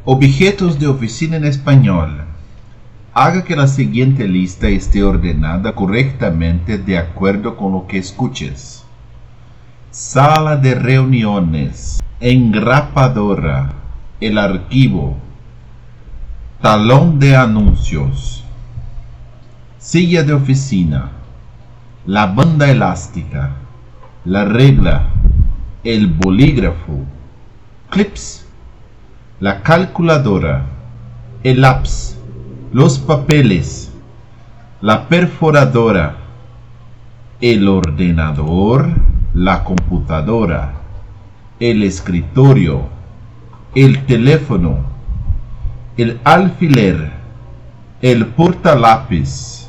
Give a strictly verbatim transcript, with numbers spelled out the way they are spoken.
Objetos de oficina en español. Haga que la siguiente lista esté ordenada correctamente de acuerdo con lo que escuches. Sala de reuniones, engrapadora, el archivo, talón de anuncios, silla de oficina, la banda elástica, la regla, el bolígrafo, clips, la calculadora, el lápiz, los papeles, la perforadora, el ordenador, la computadora, el escritorio, el teléfono, el alfiler, el portalápiz,